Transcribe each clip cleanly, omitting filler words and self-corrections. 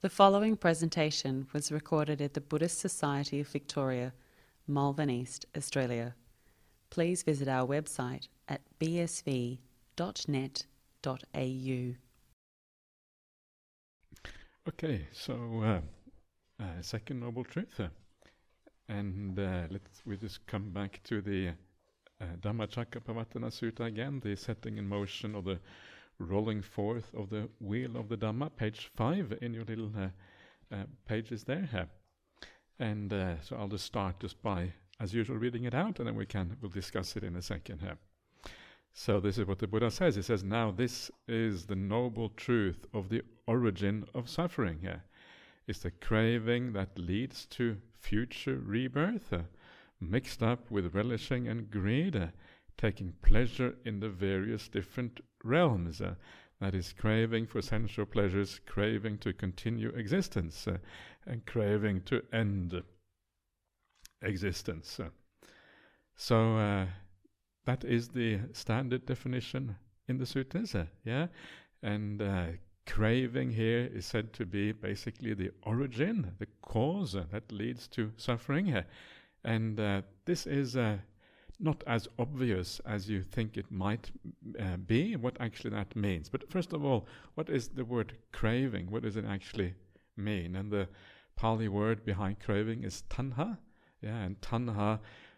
The following presentation was recorded at the Buddhist Society of Victoria, Malvern East, Australia. Please visit our website at bsv.net.au. Okay, so second noble truth, and we just come back to the Dhammacakkappavattana Sutta again, the setting in motion of the rolling forth of the wheel of the Dhamma, page 5 in your little pages there. And so I'll just start just by, as usual, reading it out, and then we'll discuss it in a second here. So this is what the Buddha says. He says, now this is the noble truth of the origin of suffering. It's the craving that leads to future rebirth, mixed up with relishing and greed, taking pleasure in the various different realms. That is, craving for sensual pleasures, craving to continue existence, and craving to end existence. So that is the standard definition in the suttas, and craving here is said to be basically the origin, the cause that leads to suffering, and this is not as obvious as you think it might be, what actually that means. But first of all, what is the word craving? What does it actually mean? And the Pali word behind craving is tanha, and tanha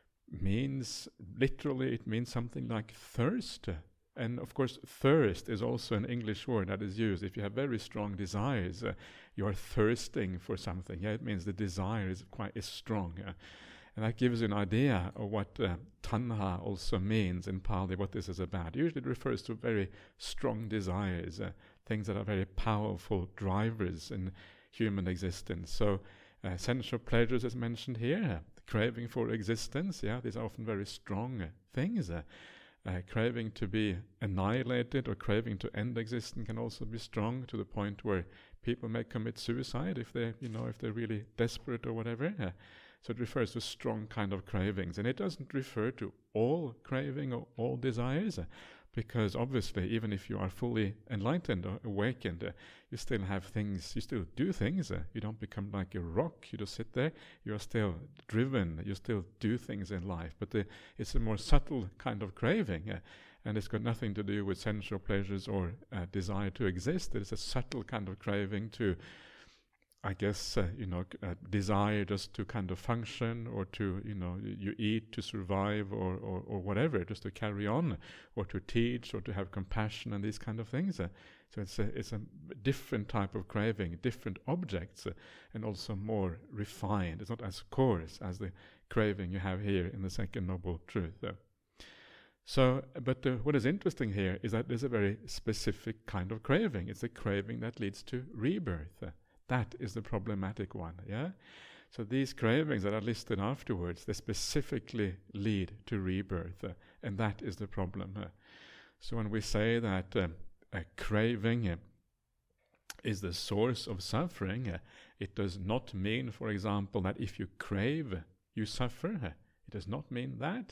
means, literally, it means something like thirst. And of course, thirst is also an English word that is used. If you have very strong desires, you are thirsting for something. It means the desire is strong. And that gives you an idea of what tanha also means in Pali, what this is about. Usually it refers to very strong desires, things that are very powerful drivers in human existence. So sensual pleasures is mentioned here. Craving for existence, these are often very strong things. Craving to be annihilated or craving to end existence can also be strong, to the point where people may commit suicide if they're really desperate or whatever. So it refers to strong kind of cravings, and it doesn't refer to all craving or all desires, because obviously even if you are fully enlightened or awakened, you still have things, you still do things. You don't become like a rock, you just sit there. You are still driven, you still do things in life, but it's a more subtle kind of craving, and it's got nothing to do with sensual pleasures or desire to exist. It is a subtle kind of craving to, I guess, desire just to kind of function, or to, you eat to survive, or whatever, just to carry on, or to teach, or to have compassion, and these kind of things. So it's a different type of craving, different objects, and also more refined. It's not as coarse as the craving you have here in the second noble truth. So, but what is interesting here is that there's a very specific kind of craving. It's a craving that leads to rebirth. That is the problematic one, So these cravings that are listed afterwards, they specifically lead to rebirth, and that is the problem. So when we say that a craving is the source of suffering, it does not mean, for example, that if you crave, you suffer. It does not mean that.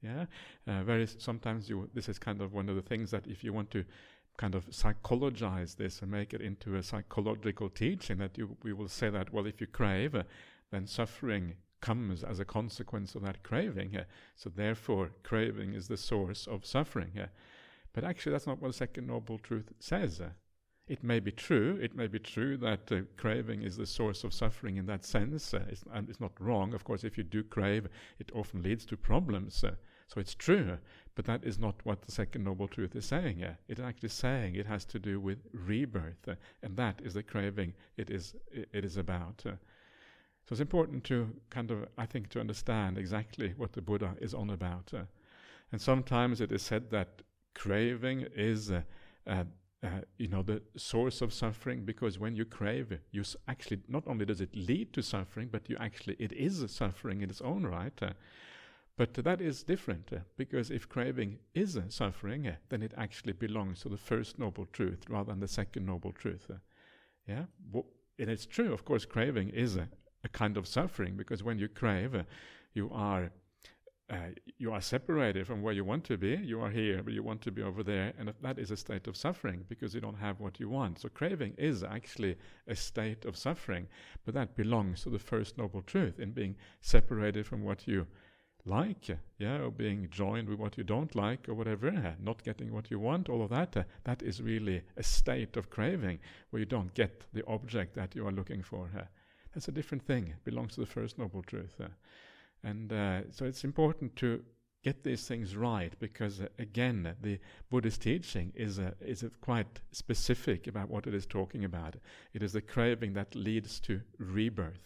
Sometimes this is kind of one of the things that if you want to kind of psychologize this and make it into a psychological teaching, that we will say that, well, if you crave, then suffering comes as a consequence of that craving. So therefore, craving is the source of suffering. But actually, that's not what the second noble truth says. It may be true. It may be true that craving is the source of suffering in that sense. And it's not wrong. Of course, if you do crave, it often leads to problems. So it's true, but that is not what the second noble truth is saying. It's actually saying it has to do with rebirth, and that is the craving it is about. So it's important to kind of, I think, to understand exactly what the Buddha is on about. And sometimes it is said that craving is the source of suffering, because when you crave, you actually, not only does it lead to suffering, but it is suffering in its own right. But that is different, because if craving is suffering, then it actually belongs to the first noble truth rather than the second noble truth. And it's true, of course, craving is a kind of suffering, because when you crave, you are you are separated from where you want to be. You are here, but you want to be over there, and that is a state of suffering because you don't have what you want. So craving is actually a state of suffering, but that belongs to the first noble truth in being separated from what you like, or being joined with what you don't like, or whatever, not getting what you want, all of that. That is really a state of craving where you don't get the object that you are looking for. That's a different thing. It belongs to the first noble truth. So it's important to get these things right because, again, the Buddhist teaching is quite specific about what it is talking about. It is the craving that leads to rebirth.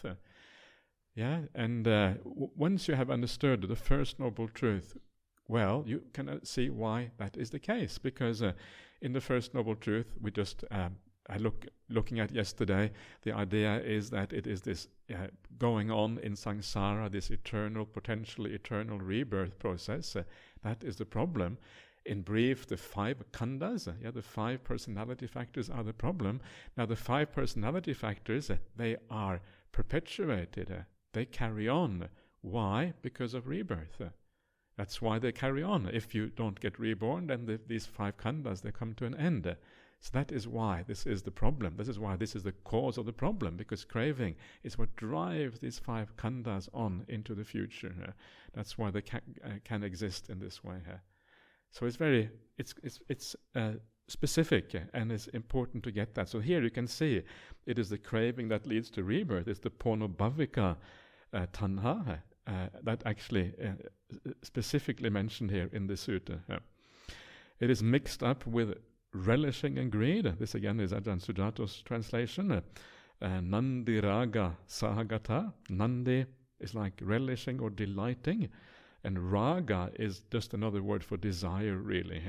Once you have understood the first noble truth, well, you can see why that is the case. Because in the first noble truth, we just looking at yesterday, the idea is that it is this going on in samsara, this potentially eternal rebirth process. That is the problem. In brief, the 5 khandhas, the 5 personality factors are the problem. Now, the 5 personality factors, they are perpetuated. They carry on. Why? Because of rebirth. That's why they carry on. If you don't get reborn, then these 5 khandhas, they come to an end. So that is why this is the problem. This is why this is the cause of the problem, because craving is what drives these 5 khandhas on into the future. That's why they can exist in this way. So it's specific, and it's important to get that. So here you can see it is the craving that leads to rebirth. It's the pornobhavika tanha that actually specifically mentioned here in the sutta. It is mixed up with relishing and greed. This again is Ajahn Sujato's translation. Nandi raga sahagata. Nandi is like relishing or delighting, and raga is just another word for desire, really,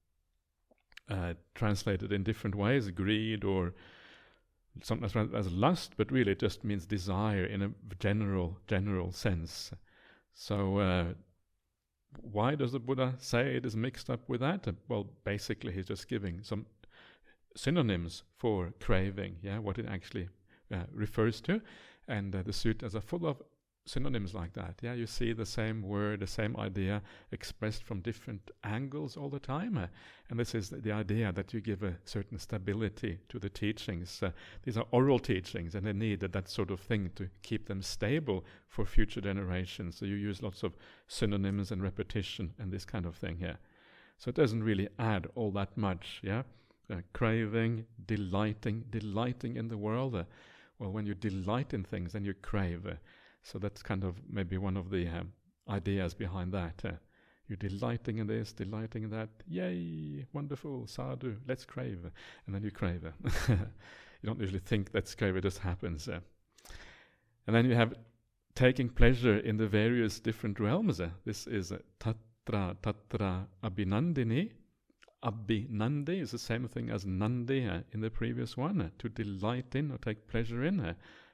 here. Translated in different ways, greed or sometimes as lust, but really it just means desire in a general sense. So why does the Buddha say it is mixed up with that? Well, basically he's just giving some synonyms for craving, what it actually refers to. And the suttas are full of synonyms like that. You see the same word, the same idea expressed from different angles all the time. And this is the idea that you give a certain stability to the teachings. These are oral teachings, and they need that sort of thing to keep them stable for future generations. So you use lots of synonyms and repetition and this kind of thing here. So it doesn't really add all that much. Craving, delighting in the world. Well, when you delight in things, then you crave. So that's kind of maybe one of the ideas behind that. You're delighting in this, delighting in that. Yay, wonderful, sadhu, let's crave. And then you crave. You don't usually think let's crave, it just happens. And then you have taking pleasure in the various different realms. This is tatra abhinandini. Abhinandi is the same thing as nandi in the previous one. To delight in or take pleasure in.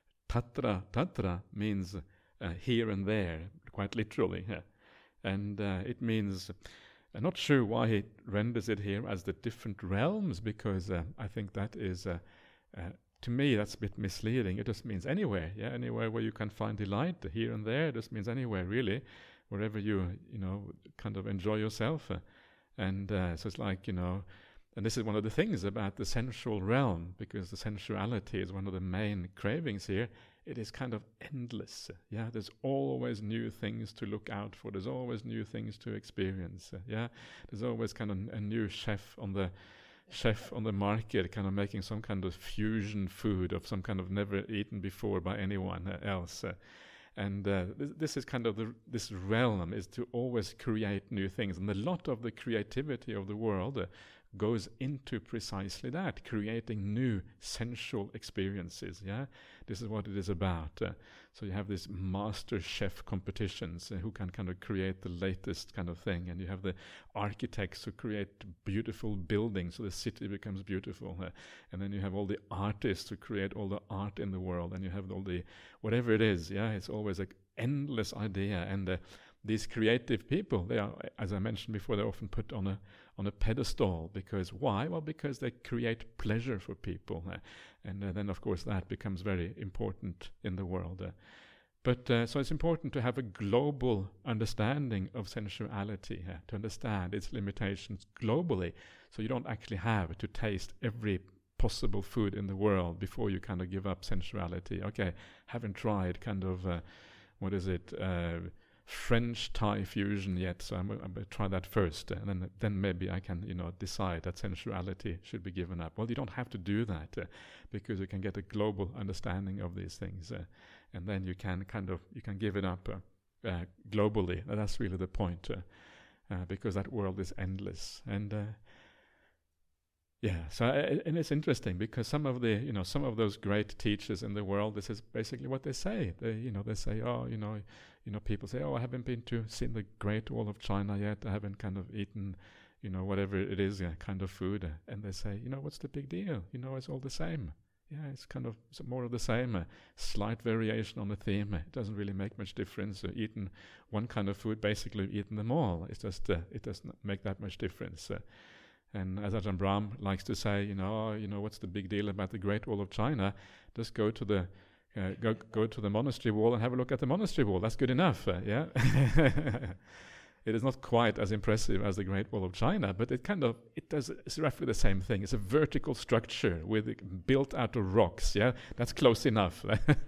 Tatra means here and there, quite literally. And it means, I'm not sure why he renders it here as the different realms, because I think that is, to me, that's a bit misleading. It just means anywhere, anywhere where you can find delight, here and there. It just means anywhere, really, wherever you kind of enjoy yourself. And so it's like, and this is one of the things about the sensual realm, because the sensuality is one of the main cravings here. It is kind of endless. There's always new things to look out for. There's always new things to experience. There's always kind of a new chef on the market, kind of making some kind of fusion food of some kind of never eaten before by anyone else. And this is kind of this realm is to always create new things, and a lot of the creativity of the world goes into precisely that, creating new sensual experiences. This is what it is about. So you have these master chef competitions who can kind of create the latest kind of thing, and you have the architects who create beautiful buildings so the city becomes beautiful, and then you have all the artists who create all the art in the world, and you have all the whatever it is. It's always an endless idea, and these creative people, they are, as I mentioned before, they're often put on a pedestal. Because why? Well, because they create pleasure for people, and then of course that becomes very important in the world. But so it's important to have a global understanding of sensuality, to understand its limitations globally, so you don't actually have to taste every possible food in the world before you kind of give up sensuality. Okay, haven't tried kind of, French Thai fusion yet, so I'm going to try that first, and then maybe I can, decide that sensuality should be given up. Well, you don't have to do that, because you can get a global understanding of these things, and then you can give it up globally. That's really the point, because that world is endless. And and it's interesting because some of those great teachers in the world, this is basically what they say. They say, people say, I haven't been to see the Great Wall of China yet. I haven't kind of eaten, whatever it is, kind of food. And they say, what's the big deal? It's all the same. Yeah, it's kind of more of the same. A slight variation on the theme. It doesn't really make much difference. Eating one kind of food, basically eating them all. It's just it doesn't make that much difference. And as Ajahn Brahm likes to say, what's the big deal about the Great Wall of China? Just go to the go to the monastery wall and have a look at the monastery wall. That's good enough. It is not quite as impressive as the Great Wall of China, but it's roughly the same thing. It's a vertical structure built out of rocks. Yeah, that's close enough.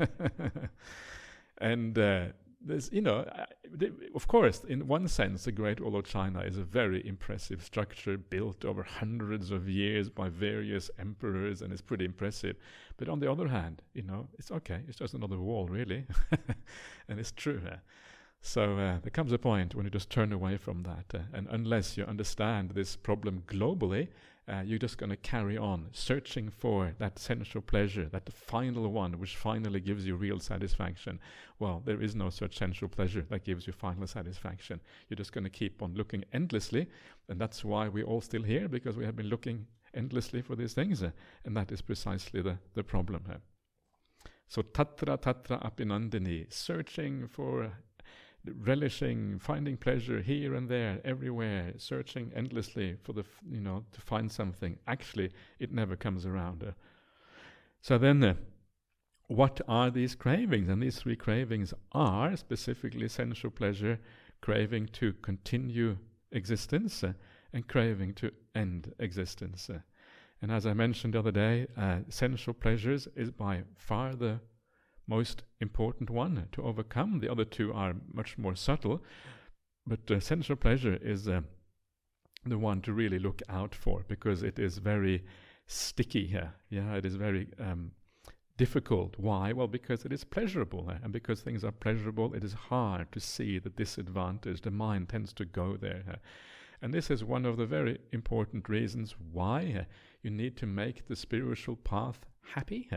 And there's, of course, in one sense, the Great Wall of China is a very impressive structure built over hundreds of years by various emperors, and it's pretty impressive. But on the other hand, it's okay. It's just another wall, really. And it's true. So there comes a point when you just turn away from that. And unless you understand this problem globally, you're just going to carry on searching for that sensual pleasure, that the final one which finally gives you real satisfaction. Well, there is no such sensual pleasure that gives you final satisfaction. You're just going to keep on looking endlessly, and that's why we're all still here, because we have been looking endlessly for these things, and that is precisely the problem here. So tatra apinandini, searching for, relishing, finding pleasure here and there, everywhere, searching endlessly for to find something. Actually, it never comes around. So then, what are these cravings? And these three cravings are specifically sensual pleasure, craving to continue existence, and craving to end existence. And as I mentioned the other day, sensual pleasures is by far the most important one to overcome. The other two are much more subtle, but sensual pleasure is the one to really look out for, because it is very sticky here. It is very difficult. Why? Well, because it is pleasurable, and because things are pleasurable, it is hard to see the disadvantage. The mind tends to go there. And this is one of the very important reasons why you need to make the spiritual path happy.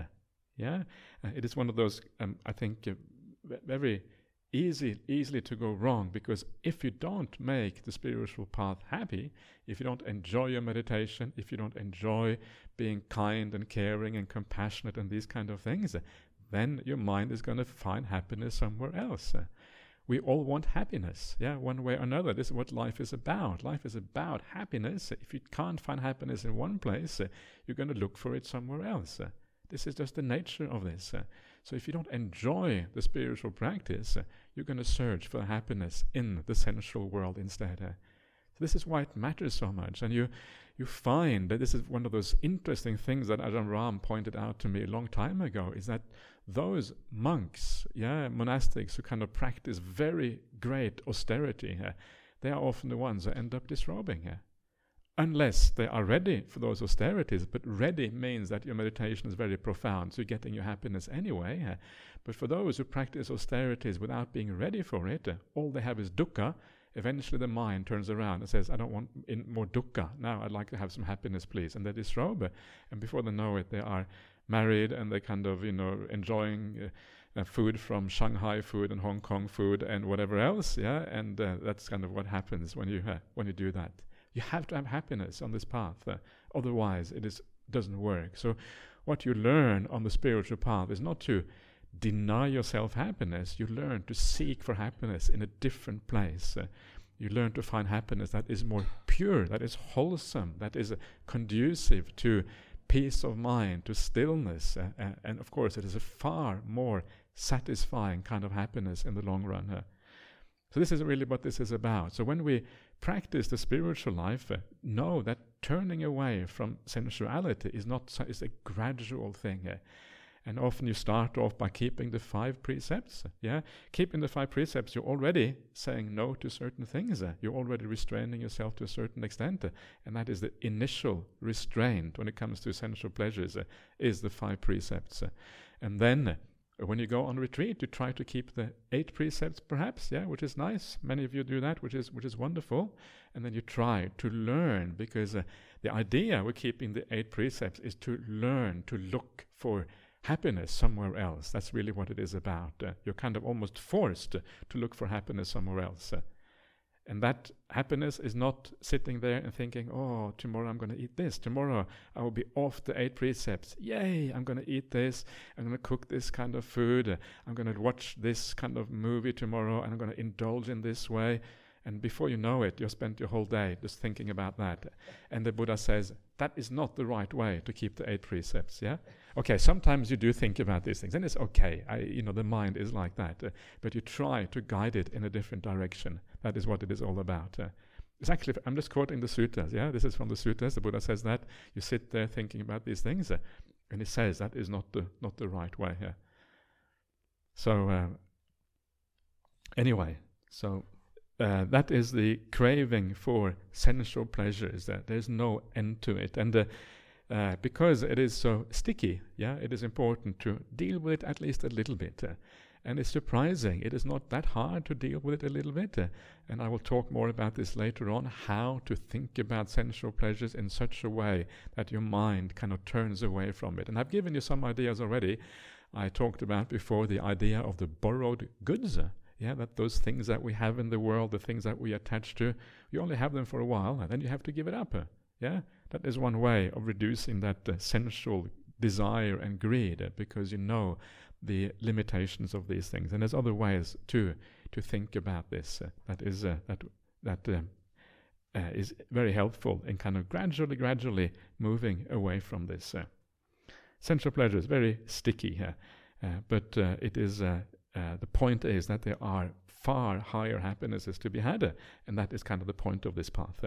It is one of those, I think, very easily to go wrong, because if you don't make the spiritual path happy, if you don't enjoy your meditation, if you don't enjoy being kind and caring and compassionate and these kind of things, then your mind is going to find happiness somewhere else. We all want happiness, one way or another. This is what life is about. Life is about happiness. If you can't find happiness in one place, you're going to look for it somewhere else. This is just the nature of this. So if you don't enjoy the spiritual practice, you're going to search for happiness in the sensual world instead. So this is why it matters so much. And you find that this is one of those interesting things that Ajahn Brahm pointed out to me a long time ago, is that those monks, monastics who kind of practice very great austerity, they are often the ones who end up disrobing. Unless they are ready for those austerities. But ready means that your meditation is very profound, so you're getting your happiness anyway. But for those who practice austerities without being ready for it, all they have is dukkha. Eventually the mind turns around and says, I don't want more dukkha. Now I'd like to have some happiness, please. And they disrobe. And before they know it, they are married, and they kind of, enjoying food from Shanghai food and Hong Kong food and whatever else. And that's kind of what happens when you do that. You have to have happiness on this path, otherwise it doesn't work. So what you learn on the spiritual path is not to deny yourself happiness. You learn to seek for happiness in a different place. You learn to find happiness that is more pure, that is wholesome, that is conducive to peace of mind, to stillness, and of course it is a far more satisfying kind of happiness in the long run. So this is really what this is about. So when we practice the spiritual life, know that turning away from sensuality is a gradual thing. And often you start off by keeping the 5 precepts. Keeping the 5 precepts, you're already saying no to certain things. You're already restraining yourself to a certain extent. And that is the initial restraint when it comes to sensual pleasures, is the 5 precepts. And then when you go on retreat, you try to keep the 8 precepts perhaps, which is nice. Many of you do that, which is wonderful. And then you try to learn, because the idea with keeping the 8 precepts is to learn to look for happiness somewhere else. That's really what it is about. You're kind of almost forced to look for happiness somewhere else. And that happiness is not sitting there and thinking, oh, tomorrow I'm going to eat this. Tomorrow I will be off the 8 precepts. Yay, I'm going to eat this. I'm going to cook this kind of food. I'm going to watch this kind of movie tomorrow, and I'm going to indulge in this way. And before you know it, you've spent your whole day just thinking about that. And the Buddha says, that is not the right way to keep the 8 precepts, Okay, sometimes you do think about these things, and it's okay. The mind is like that. But you try to guide it in a different direction. That is what it is all about. It's actually, I'm just quoting the suttas, This is from the suttas. The Buddha says that. You sit there thinking about these things, and he says that is not the right way. So, anyway, so... that is the craving for sensual pleasures. There's no end to it. And because it is so sticky, it is important to deal with it at least a little bit. And it's surprising. It is not that hard to deal with it a little bit. And I will talk more about this later on, how to think about sensual pleasures in such a way that your mind kind of turns away from it. And I've given you some ideas already. I talked about before the idea of the borrowed goods. That those things that we have in the world, the things that we attach to, you only have them for a while, and then you have to give it up. That is one way of reducing that sensual desire and greed, because you know the limitations of these things. And there's other ways to think about this. That is very helpful in kind of gradually moving away from this. Sensual pleasure is very sticky, but it is. The point is that there are far higher happinesses to be had, and that is kind of the point of this path.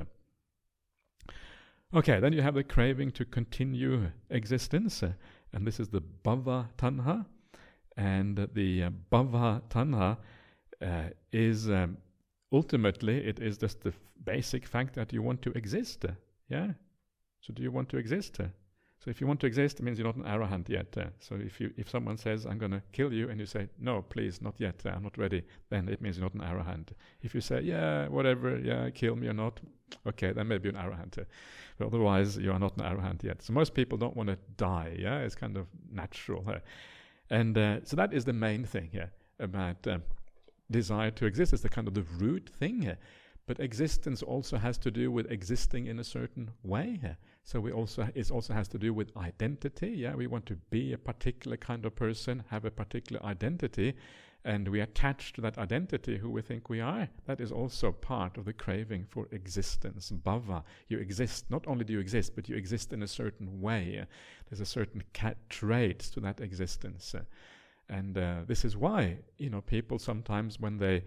Okay, then you have the craving to continue existence, and this is the bhava tanha. And the bhava tanha is ultimately, it is just the basic fact that you want to exist. So do you want to exist? So if you want to exist, it means you're not an arahant yet. So if someone says, I'm going to kill you, and you say, no, please, not yet, I'm not ready, then it means you're not an arahant. If you say, whatever, kill me or not, okay, then maybe you're an arahant. But otherwise, you are not an arahant yet. So most people don't want to die, it's kind of natural. And so that is the main thing about desire to exist. It's the kind of the root thing. But existence also has to do with existing in a certain way. So it also has to do with identity. We want to be a particular kind of person, have a particular identity, and we attach to that identity who we think we are. That is also part of the craving for existence. Bhava, you exist. Not only do you exist, but you exist in a certain way. There's a certain traits to that existence, and this is why people sometimes, when they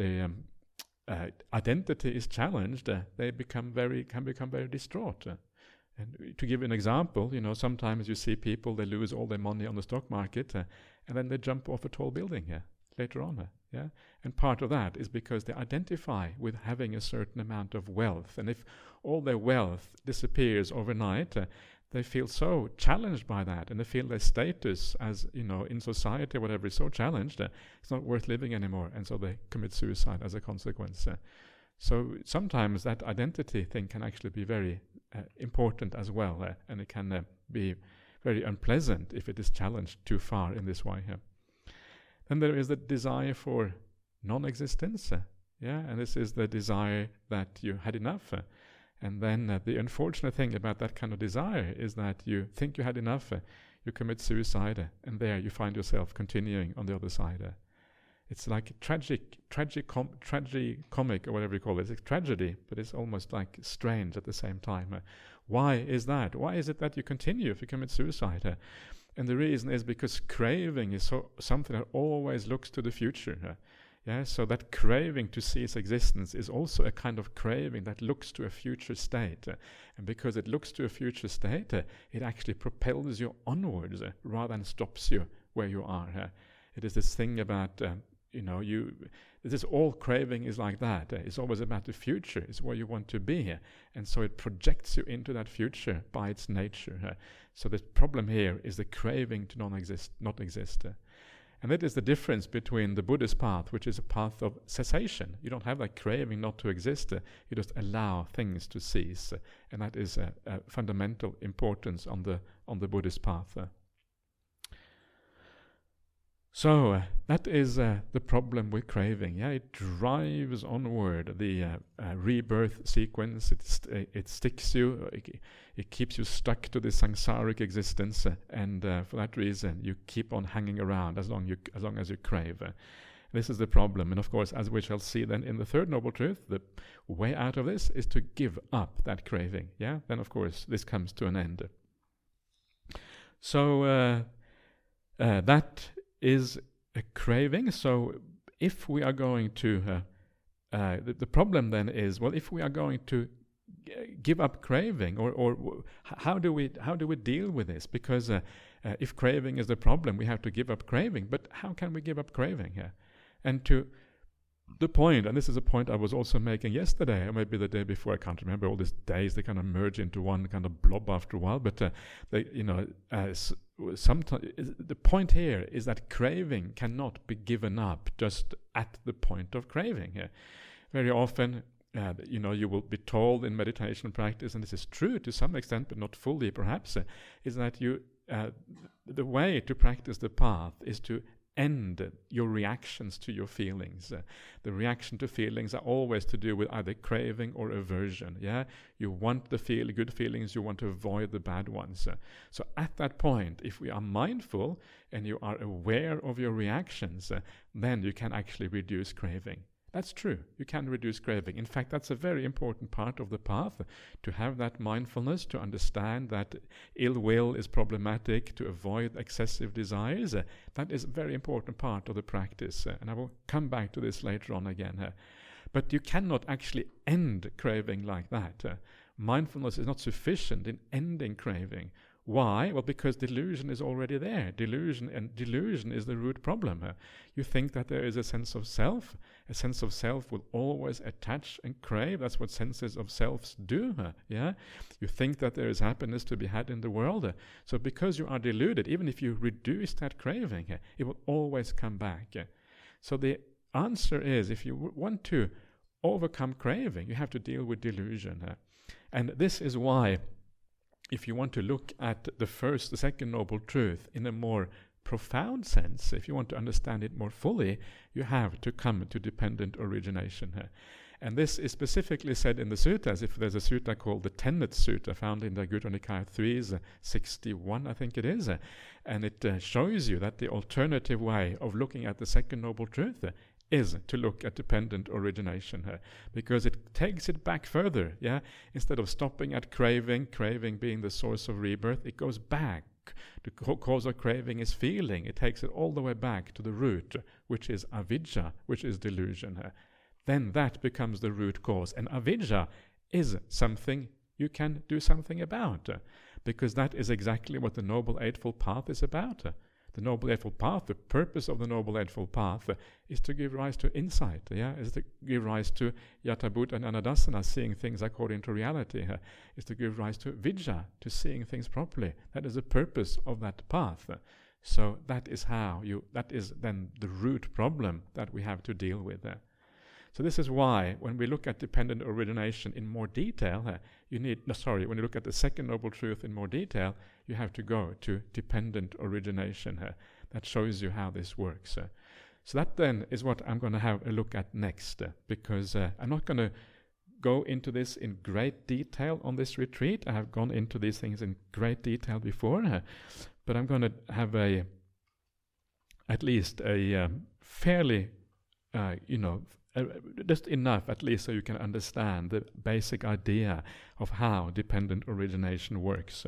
identity is challenged, they can become very distraught. And to give an example, sometimes you see people, they lose all their money on the stock market, and then they jump off a tall building later on. And part of that is because they identify with having a certain amount of wealth. And if all their wealth disappears overnight, they feel so challenged by that, and they feel their status as, in society, whatever, is so challenged, it's not worth living anymore, and so they commit suicide as a consequence. So sometimes that identity thing can actually be very important as well, and it can be very unpleasant if it is challenged too far in this way. Then there is the desire for non-existence, and this is the desire that you had enough. And then the unfortunate thing about that kind of desire is that you think you had enough, you commit suicide, and there you find yourself continuing on the other side. It's like tragicomic, or whatever you call it. It's a tragedy, but it's almost like strange at the same time. Why is that? Why is it that you continue if you commit suicide? And the reason is because craving is something that always looks to the future. Yeah, so that craving to cease existence is also a kind of craving that looks to a future state. And because it looks to a future state, it actually propels you onwards rather than stops you where you are. It is this thing about, all craving is like that. It's always about the future. It's where you want to be. And so it projects you into that future by its nature. So the problem here is the craving to not exist. And that is the difference between the Buddhist path, which is a path of cessation. You don't have that craving not to exist. You just allow things to cease. And that is a fundamental importance on the Buddhist path. So that is the problem with craving. Yeah, it drives onward the rebirth sequence. It sticks you. It keeps you stuck to the samsaric existence, and for that reason, you keep on hanging around as long as you crave. This is the problem, and of course, as we shall see then in the third noble truth, the way out of this is to give up that craving. Yeah, then of course this comes to an end. So that is a craving. So if we are going to the problem then is, well, if we are going to give up craving, or how do we deal with this? Because if craving is the problem, we have to give up craving. But how can we give up craving here? And to the point, and this is a point I was also making yesterday, or maybe the day before, I can't remember, all these days, they kind of merge into one kind of blob after a while, but sometimes the point here is that craving cannot be given up just at the point of craving. Very often, you will be told in meditation practice, and this is true to some extent, but not fully perhaps, is that the way to practice the path is to end your reactions to your feelings. The reaction to feelings are always to do with either craving or aversion. Yeah, you want the good feelings, you want to avoid the bad ones. So at that point, if we are mindful and you are aware of your reactions, then you can actually reduce craving. That's true. You can reduce craving. In fact, that's a very important part of the path, to have that mindfulness, to understand that ill will is problematic, to avoid excessive desires. That is a very important part of the practice. And I will come back to this later on again. But you cannot actually end craving like that. Mindfulness is not sufficient in ending craving. Why? Well, because delusion is already there. Delusion is the root problem. You think that there is a sense of self. A sense of self will always attach and crave. That's what senses of selves do. Yeah. You think that there is happiness to be had in the world. So because you are deluded, even if you reduce that craving, it will always come back. So the answer is, if you want to overcome craving, you have to deal with delusion. And this is why, if you want to look at the second noble truth in a more profound sense, if you want to understand it more fully, you have to come to dependent origination. And this is specifically said in the suttas. If there's a sutta called the Tenet Sutta, found in the Anguttara Nikaya 3's 61, I think it is, and it shows you that the alternative way of looking at the second noble truth is to look at dependent origination, because it takes it back further. Yeah, instead of stopping at craving being the source of rebirth, it goes back. The cause of craving is feeling. It takes it all the way back to the root, which is avidya, which is delusion. Then that becomes the root cause, and avidya is something you can do something about, because that is exactly what the Noble Eightfold Path is about. The Noble Eightfold Path, the purpose of the Noble Eightfold Path is to give rise to insight, is to give rise to Yathabhuta and Anadasana, seeing things according to reality, is to give rise to Vidya, to seeing things properly. That is the purpose of that path. So that is that is then the root problem that we have to deal with. So this is why, when we look at dependent origination in more detail, when you look at the second noble truth in more detail, you have to go to dependent origination. That shows you how this works. So that then is what I'm going to have a look at next, because I'm not going to go into this in great detail on this retreat. I have gone into these things in great detail before, but I'm going to have at least a fairly just enough at least so you can understand the basic idea of how dependent origination works.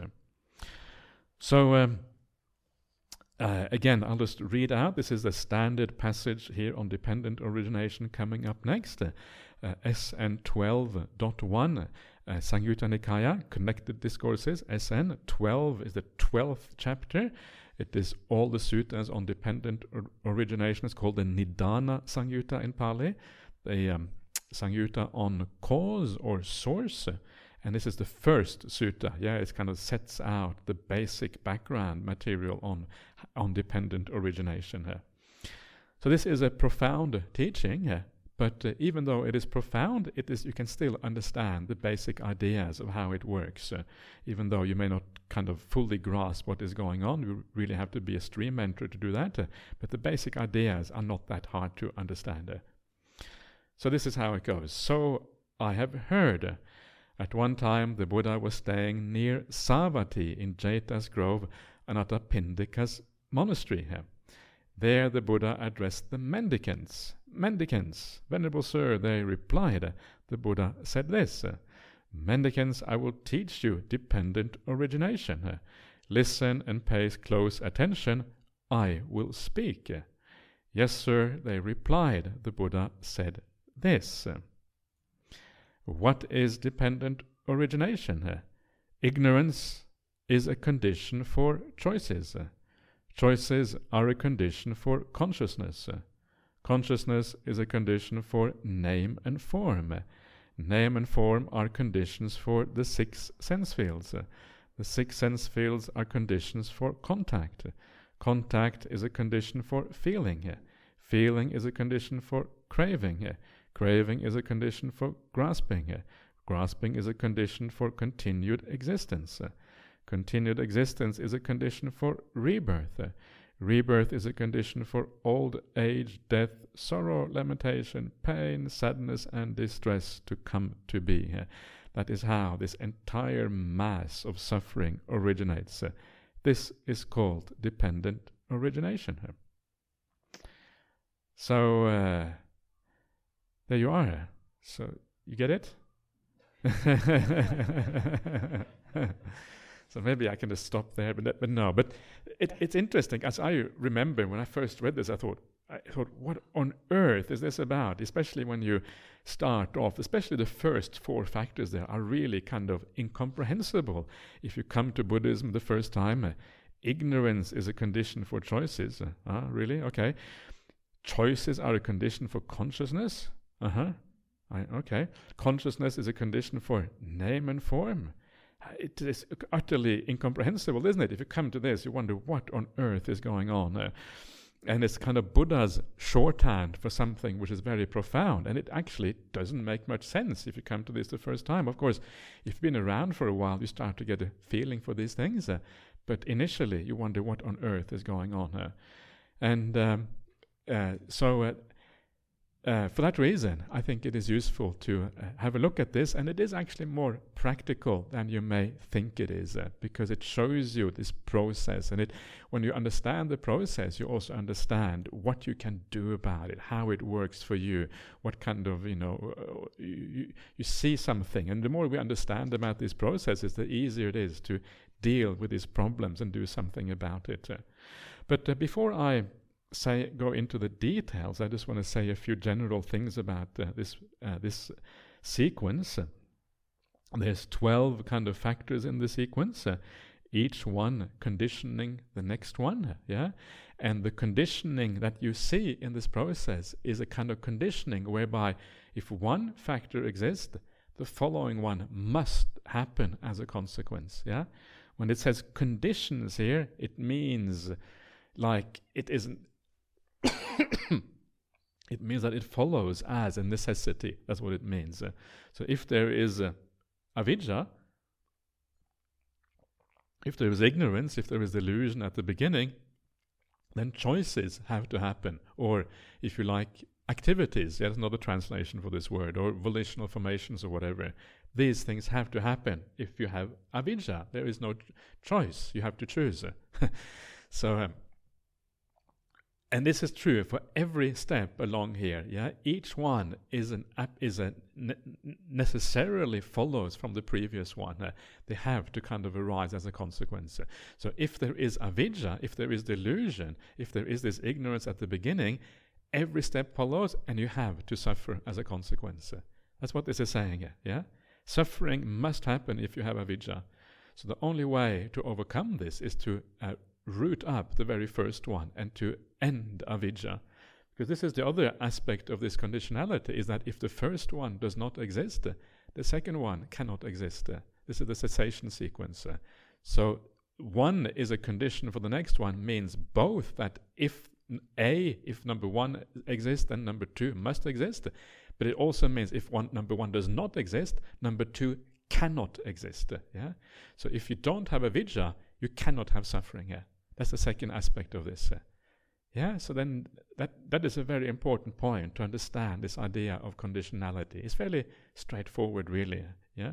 Again, I'll just read out. This is the standard passage here on dependent origination coming up next. SN 12.1, Samyutta Nikaya, Connected Discourses. SN 12 is the 12th chapter. It is all the suttas on dependent origination. It's called the Nidana Samyutta in Pali, the Samyutta on cause or source. And this is the first sutta. Yeah, it kind of sets out the basic background material on dependent origination here. So this is a profound teaching, but even though it is profound, you can still understand the basic ideas of how it works. Even though you may not kind of fully grasp what is going on, you really have to be a stream mentor to do that. But the basic ideas are not that hard to understand. So this is how it goes. So I have heard. At one time, the Buddha was staying near Savatthi in Jeta's Grove, Anathapindika's monastery here. There the Buddha addressed the mendicants. Mendicants, Venerable Sir, they replied. The Buddha said this, Mendicants, I will teach you dependent origination. Listen and pay close attention. I will speak. Yes, sir, they replied. The Buddha said this. What is dependent origination? Ignorance is a condition for choices. Choices are a condition for consciousness. Consciousness is a condition for name and form. Name and form are conditions for the 6 sense fields. The 6 sense fields are conditions for contact. Contact is a condition for feeling. Feeling is a condition for craving. Craving is a condition for grasping. Grasping is a condition for continued existence. Continued existence is a condition for rebirth. Rebirth is a condition for old age, death, sorrow, lamentation, pain, sadness, and distress to come to be. That is how this entire mass of suffering originates. This is called dependent origination. So, there you are. So, you get it? So maybe I can just stop there, but no. But it's interesting. As I remember when I first read this, I thought, what on earth is this about? Especially when you start off, especially the first 4 factors there are really kind of incomprehensible. If you come to Buddhism the first time, ignorance is a condition for choices. Really? Okay. Choices are a condition for consciousness? Okay. Consciousness is a condition for name and form. It is utterly incomprehensible, isn't it? If you come to this, you wonder what on earth is going on. And it's kind of Buddha's shorthand for something which is very profound. And it actually doesn't make much sense if you come to this the first time. Of course, if you've been around for a while, you start to get a feeling for these things. But initially, you wonder what on earth is going on. For that reason, I think it is useful to have a look at this, and it is actually more practical than you may think it is, because it shows you this process, and when you understand the process, you also understand what you can do about it, how it works for you, what kind of, you see something, and the more we understand about these processes, the easier it is to deal with these problems and do something about it. But before I go into the details, I just want to say a few general things about this sequence. There's 12 kind of factors in the sequence, each one conditioning the next one, yeah? And the conditioning that you see in this process is a kind of conditioning whereby if one factor exists, the following one must happen as a consequence, yeah? When it says conditions here, it means like it isn't it means that it follows as a necessity. That's what it means. So if there is avidya, if there is ignorance, if there is delusion at the beginning, then choices have to happen. Or, if you like, activities. There's another translation for this word, or volitional formations or whatever. These things have to happen if you have avidya. There is no choice. You have to choose. So, And this is true for every step along here. Yeah, each one necessarily follows from the previous one. They have to kind of arise as a consequence. So if there is avidya, if there is delusion, if there is this ignorance at the beginning, every step follows, and you have to suffer as a consequence. That's what this is saying. Yeah, suffering must happen if you have avidya. So the only way to overcome this is to root up the very first one and to end avidya. Because this is the other aspect of this conditionality, is that if the first one does not exist, the second one cannot exist. This is the cessation sequence. So one is a condition for the next one, means both that if number one exists, then number two must exist. But it also means if number one does not exist, number two cannot exist. Yeah. So if you don't have avidya, you cannot have suffering here. That's the second aspect of this. Yeah, so then that is a very important point to understand this idea of conditionality. It's fairly straightforward, really. Yeah.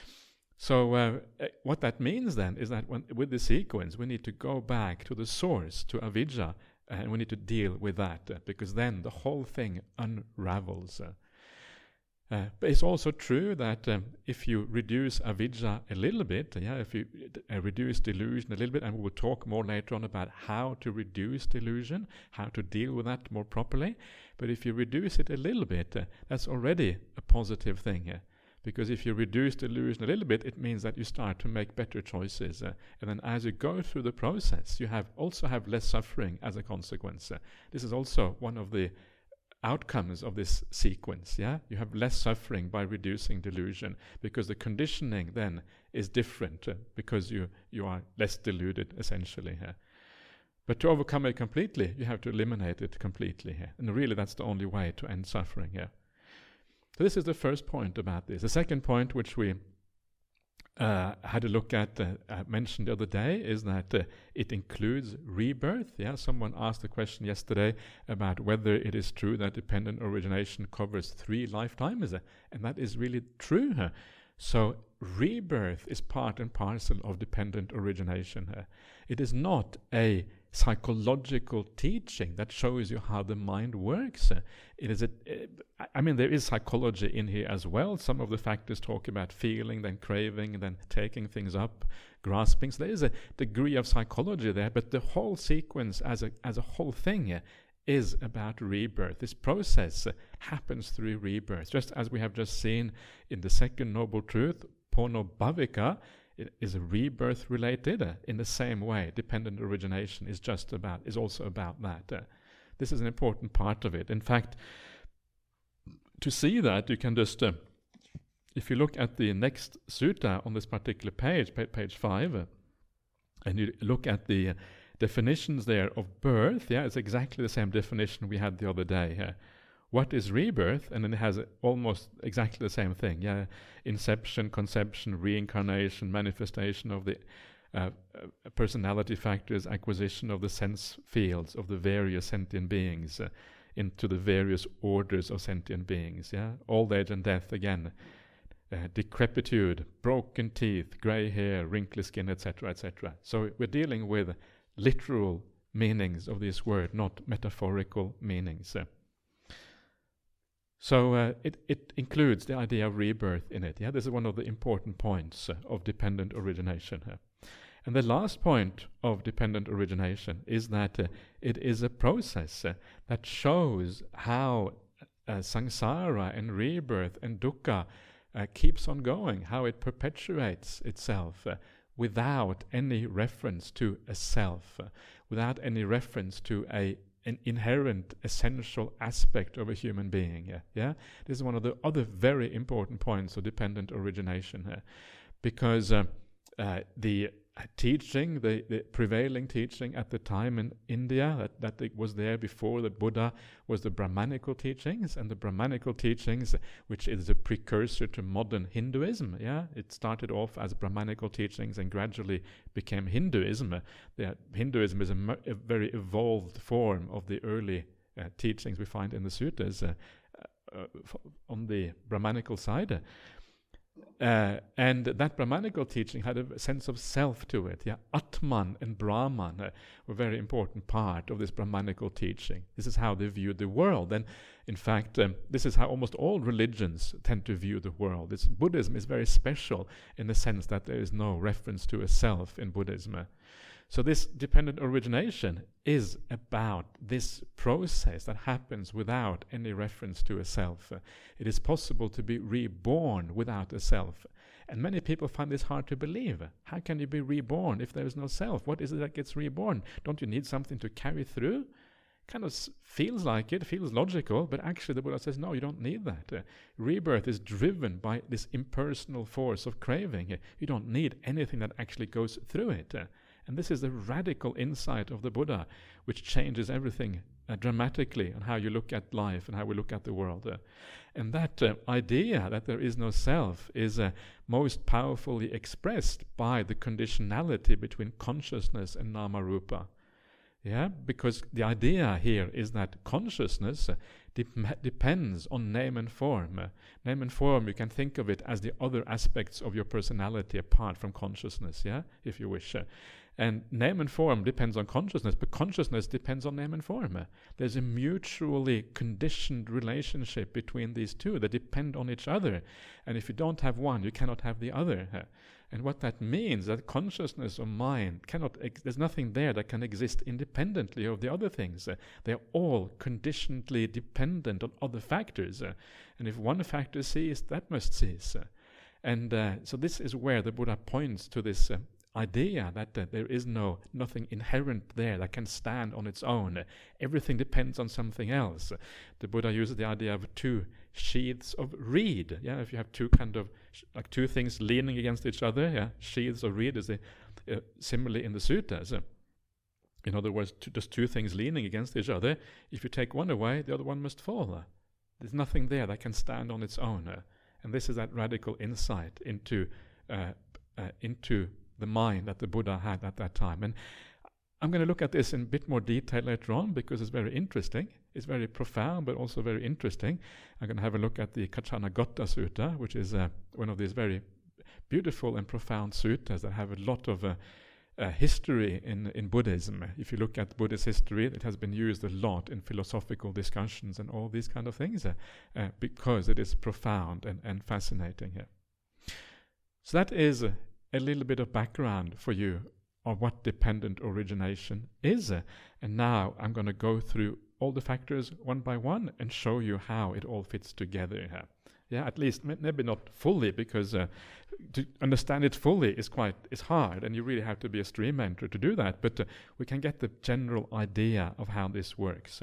So what that means then is that with the sequence, we need to go back to the source, to avidya, and we need to deal with that, because then the whole thing unravels. But it's also true that if you reduce avidya a little bit, if you reduce delusion a little bit, and we will talk more later on about how to reduce delusion, how to deal with that more properly, but if you reduce it a little bit, that's already a positive thing. Because if you reduce delusion a little bit, it means that you start to make better choices. And then as you go through the process, you also have less suffering as a consequence. This is also one of the outcomes of this sequence. You have less suffering by reducing delusion, because the conditioning then is different, because you are less deluded essentially here. But to overcome it completely, you have to eliminate it completely here, and really that's the only way to end suffering here. So this is the first point about this. The second point, which we had a look at, mentioned the other day, is that it includes rebirth. Someone asked a question yesterday about whether it is true that dependent origination covers 3 lifetimes, and that is really true. So rebirth is part and parcel of dependent origination. It is not a psychological teaching that shows you how the mind works. It is there is psychology in here as well. Some of the factors talk about feeling, then craving, and then taking things up, grasping. So there is a degree of psychology there, but the whole sequence as a whole thing is about rebirth. This process happens through rebirth, just as we have just seen in the second noble truth, Porno Bhavika. It is rebirth related. In the same way, dependent origination is also about that. This is an important part of it. In fact, to see that, you can just, if you look at the next sutta on this particular page, page 5, and you look at the definitions there of birth, it's exactly the same definition we had the other day. What is rebirth? And then it has almost exactly the same thing. Inception, conception, reincarnation, manifestation of the personality factors, acquisition of the sense fields of the various sentient beings into the various orders of sentient beings. Old age and death again. Decrepitude, broken teeth, grey hair, wrinkly skin, etc., etc. So we're dealing with literal meanings of this word, not metaphorical meanings. So it includes the idea of rebirth in it. This is one of the important points of dependent origination. And the last point of dependent origination is that it is a process that shows how samsara and rebirth and dukkha keeps on going, how it perpetuates itself without any reference to a self, without any reference to an inherent essential aspect of a human being. This is one of the other very important points of dependent origination, because the teaching, the prevailing teaching at the time in India that it was there before the Buddha, was the Brahmanical teachings, and the Brahmanical teachings, which is a precursor to modern Hinduism. It started off as Brahmanical teachings and gradually became Hinduism. Hinduism is a very evolved form of the early teachings we find in the suttas on the Brahmanical side. And that Brahmanical teaching had a sense of self to it. Yeah, Atman and Brahman were a very important part of this Brahmanical teaching. This is how they viewed the world. And in fact, this is how almost all religions tend to view the world. Buddhism is very special in the sense that there is no reference to a self in Buddhism. So this dependent origination is about this process that happens without any reference to a self. It is possible to be reborn without a self. And many people find this hard to believe. How can you be reborn if there is no self? What is it that gets reborn? Don't you need something to carry through? Kind of feels like it, feels logical, but actually the Buddha says, no, you don't need that. Rebirth is driven by this impersonal force of craving. You don't need anything that actually goes through it. And this is the radical insight of the Buddha, which changes everything dramatically on how you look at life and how we look at the world. And that idea that there is no self is most powerfully expressed by the conditionality between consciousness and nama-rupa. Yeah, because the idea here is that consciousness depends on name and form. Name and form, you can think of it as the other aspects of your personality apart from consciousness, yeah, if you wish. And name and form depends on consciousness, but consciousness depends on name and form. There's a mutually conditioned relationship between these two that depend on each other. And if you don't have one, you cannot have the other. And what that means, that consciousness or mind cannot, there's nothing there that can exist independently of the other things. They're all conditionally dependent on other factors. And if one factor ceases, that must cease. And so this is where the Buddha points to this idea that there is nothing inherent there that can stand on its own. Everything depends on something else. The Buddha uses the idea of two sheaths of reed. Yeah, if you have two kind of like two things leaning against each other, yeah, sheaths of reed is similarly in the suttas. In other words, just two things leaning against each other. If you take one away, the other one must fall. There's nothing there that can stand on its own. And this is that radical insight into the mind that the Buddha had at that time. And I'm going to look at this in a bit more detail later on because it's very interesting. It's very profound, but also very interesting. I'm going to have a look at the Kacchanagotta Sutta, which is one of these very beautiful and profound suttas that have a lot of history in Buddhism. If you look at Buddhist history, it has been used a lot in philosophical discussions and all these kind of things because it is profound and fascinating here. So that is a little bit of background for you of what dependent origination is. And now I'm going to go through all the factors one by one and show you how it all fits together. Yeah, at least maybe not fully, because to understand it fully is hard, and you really have to be a stream enterer to do that. But we can get the general idea of how this works.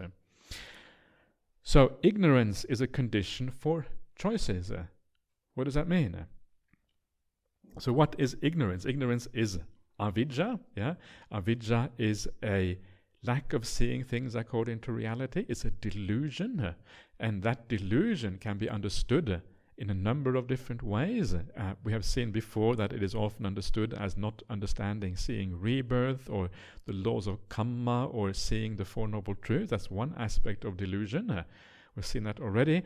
So ignorance is a condition for choices. What does that mean? So what is ignorance? Ignorance is avidya. Yeah, avidya is a lack of seeing things according to reality. It's a delusion, and that delusion can be understood in a number of different ways. We have seen before that it is often understood as not understanding, seeing rebirth or the laws of karma or seeing the Four Noble Truths. That's one aspect of delusion. We've seen that already.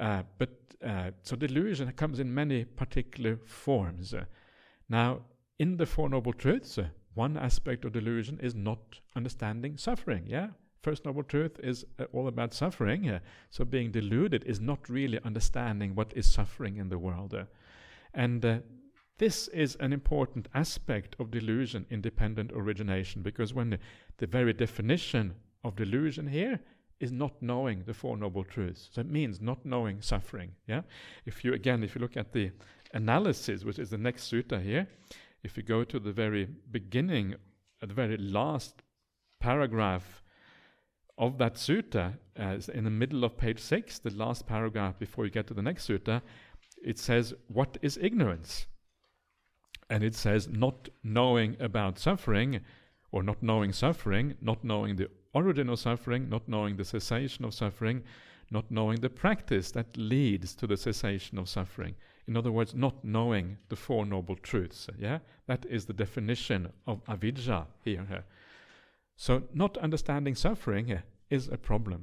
So delusion comes in many particular forms. Now, in the Four Noble Truths, one aspect of delusion is not understanding suffering. Yeah, First Noble Truth is all about suffering. So being deluded is not really understanding what is suffering in the world. And this is an important aspect of delusion, independent origination, because when the very definition of delusion here is not knowing the Four Noble Truths. So it means not knowing suffering. Yeah. If you look at the analysis, which is the next sutta here, if you go to the very beginning, the very last paragraph of that sutta, in the middle of page 6, the last paragraph before you get to the next sutta, it says, what is ignorance? And it says, not knowing about suffering, or not knowing suffering, not knowing the origin of suffering, not knowing the cessation of suffering, not knowing the practice that leads to the cessation of suffering. In other words, not knowing the Four Noble Truths. Yeah, that is the definition of avidya here. So not understanding suffering is a problem.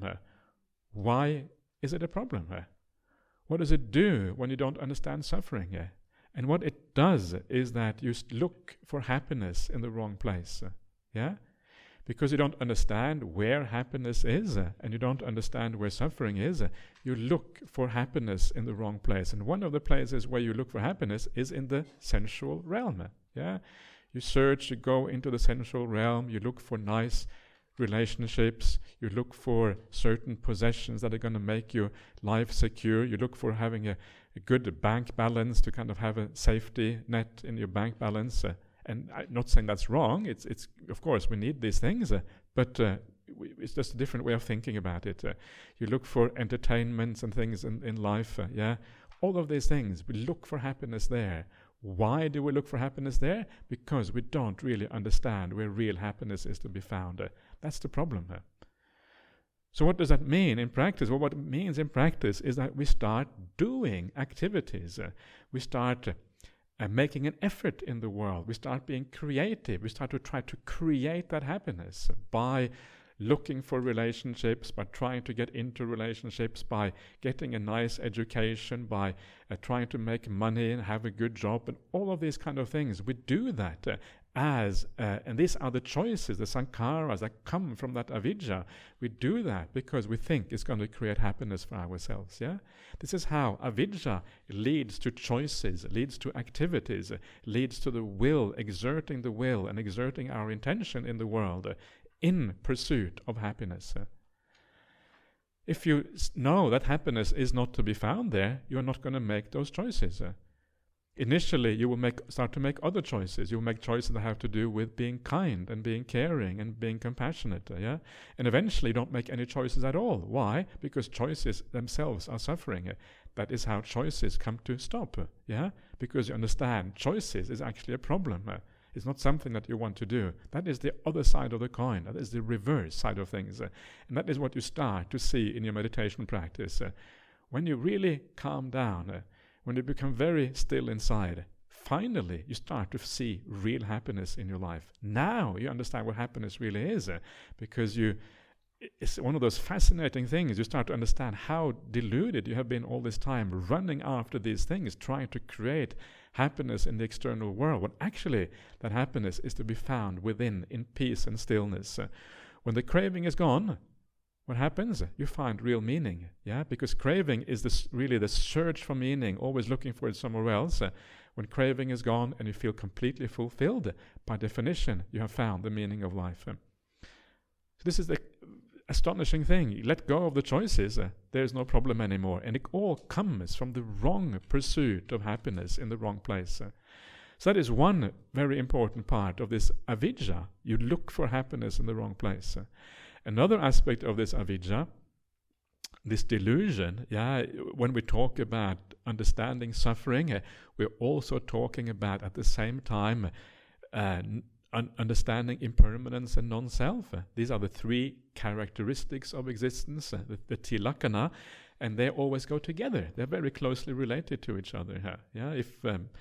Why is it a problem? What does it do when you don't understand suffering? And what it does is that you look for happiness in the wrong place. Yeah? Because you don't understand where happiness is, and you don't understand where suffering is, you look for happiness in the wrong place. And one of the places where you look for happiness is in the sensual realm. Yeah? You search, you go into the sensual realm, you look for nice relationships, you look for certain possessions that are going to make your life secure, you look for having a good bank balance to kind of have a safety net in your bank balance. And I'm not saying that's wrong, it's of course we need these things, but it's just a different way of thinking about it. You look for entertainments and things in life, yeah? All of these things, we look for happiness there. Why do we look for happiness there? Because we don't really understand where real happiness is to be found. That's the problem. So what does that mean in practice? Well, what it means in practice is that we start doing activities. We start making an effort in the world. We start being creative. We start to try to create that happiness by looking for relationships, by trying to get into relationships, by getting a nice education, by trying to make money and have a good job, and all of these kind of things. We do that and these are the choices, the sankharas that come from that avidya. We do that because we think it's going to create happiness for ourselves. Yeah, this is how avidya leads to choices, leads to activities, leads to the will, exerting the will and exerting our intention in the world in pursuit of happiness. If you know that happiness is not to be found there, you're not going to make those choices. Initially, you will start to make other choices. You will make choices that have to do with being kind and being caring and being compassionate. Yeah, and eventually, you don't make any choices at all. Why? Because choices themselves are suffering. That is how choices come to stop. Yeah, because you understand choices is actually a problem. It's not something that you want to do. That is the other side of the coin. That is the reverse side of things. And that is what you start to see in your meditation practice. When you really calm down, when you become very still inside, finally you start to see real happiness in your life. Now you understand what happiness really is, because it's one of those fascinating things. You start to understand how deluded you have been all this time, running after these things, trying to create happiness in the external world, when actually that happiness is to be found within, in peace and stillness. When the craving is gone, what happens? You find real meaning, yeah? Because craving is really the search for meaning, always looking for it somewhere else. When craving is gone and you feel completely fulfilled, by definition, you have found the meaning of life. So this is the astonishing thing. You let go of the choices, there's no problem anymore. And it all comes from the wrong pursuit of happiness in the wrong place. So that is one very important part of this avidya. You look for happiness in the wrong place. Another aspect of this avidya, this delusion, yeah, when we talk about understanding suffering, we're also talking about at the same time understanding impermanence and non-self. These are the three characteristics of existence, the tilakkhana, and they always go together. They're very closely related to each other. Yeah, if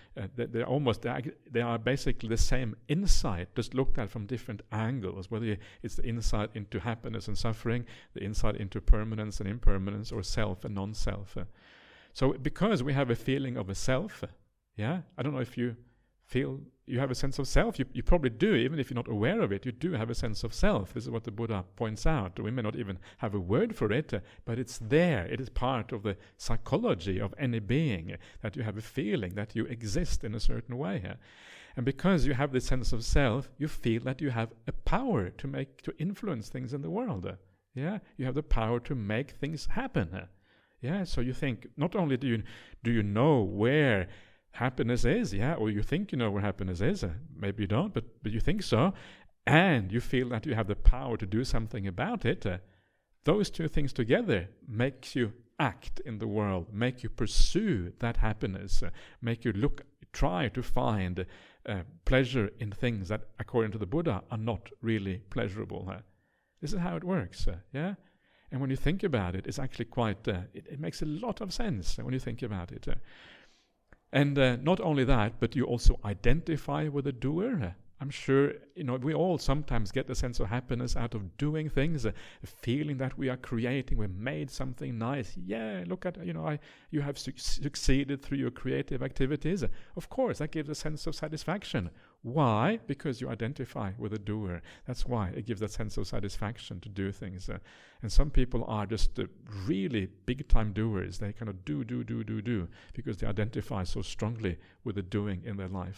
they are basically the same insight, just looked at from different angles. Whether it's the insight into happiness and suffering, the insight into permanence and impermanence, or self and non-self. So, because we have a feeling of a self, yeah, I don't know if you feel you have a sense of self. You probably do, even if you're not aware of it. You do have a sense of self. This is what the Buddha points out. We may not even have a word for it, but it's there. It is part of the psychology of any being, that you have a feeling that you exist in a certain way. And because you have this sense of self, you feel that you have a power to influence things in the world. Yeah, you have the power to make things happen. Yeah, so you think, not only do you know where happiness is, yeah, or you think you know where happiness is, maybe you don't, but you think so, and you feel that you have the power to do something about it. Those two things together makes you act in the world, make you pursue that happiness, make you try to find pleasure in things that, according to the Buddha, are not really pleasurable. This is how it works, yeah. And when you think about it, it's actually quite, it makes a lot of sense when you think about it. And not only that, but you also identify with the doer. I'm sure, we all sometimes get a sense of happiness out of doing things, a feeling that we are creating, we made something nice. Yeah, look at, you have succeeded through your creative activities. Of course, that gives a sense of satisfaction. Why? Because you identify with the doer. That's why it gives a sense of satisfaction to do things. And some people are just really big-time doers. They kind of do, because they identify so strongly with the doing in their life.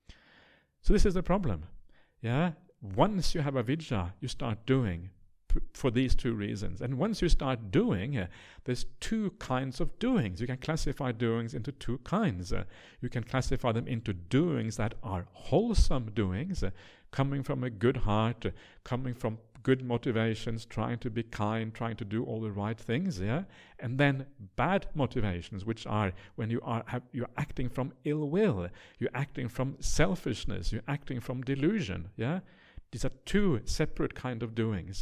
So this is the problem. Yeah? Once you have avidya, you start doing for these two reasons. And once you start doing, there's two kinds of doings. You can classify doings into two kinds. You can classify them into doings that are wholesome doings, coming from a good heart, coming from good motivations, trying to be kind, trying to do all the right things, yeah? And then bad motivations, which are when you're acting from ill will, you're acting from selfishness, you're acting from delusion, yeah? These are two separate kind of doings.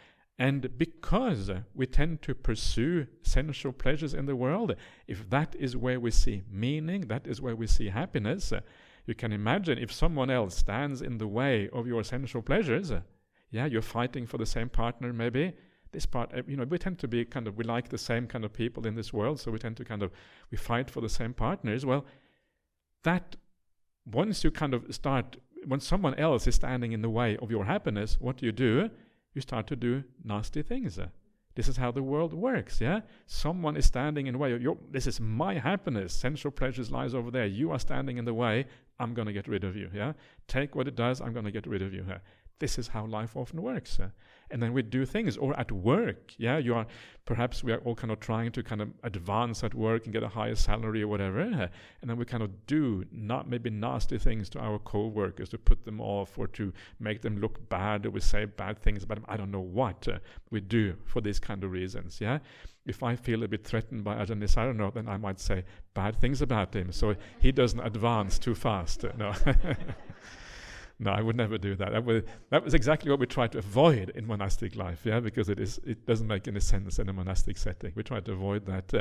And because we tend to pursue sensual pleasures in the world, if that is where we see meaning, that is where we see happiness, you can imagine if someone else stands in the way of your sensual pleasures, you're fighting for the same partner maybe. This part, we tend to be we like the same kind of people in this world, so we tend to we fight for the same partners. Well, that once you when someone else is standing in the way of your happiness, what do? You start to do nasty things. This is how the world works, yeah? Someone is standing in the way. This is my happiness. Sensual pleasures lies over there. You are standing in the way. I'm going to get rid of you, yeah? Take what it does. I'm going to get rid of you. This is how life often works. And then we do things, or at work, yeah? Perhaps we are all trying to advance at work and get a higher salary or whatever. And then we do maybe nasty things to our co-workers to put them off or to make them look bad, or we say bad things about them. I don't know what we do for these kind of reasons, yeah? If I feel a bit threatened by Ajahn Nisarno, then I might say bad things about him so he doesn't advance too fast. No. No, I would never do that. That was exactly what we try to avoid in monastic life, yeah, because it doesn't make any sense in a monastic setting. We try to avoid that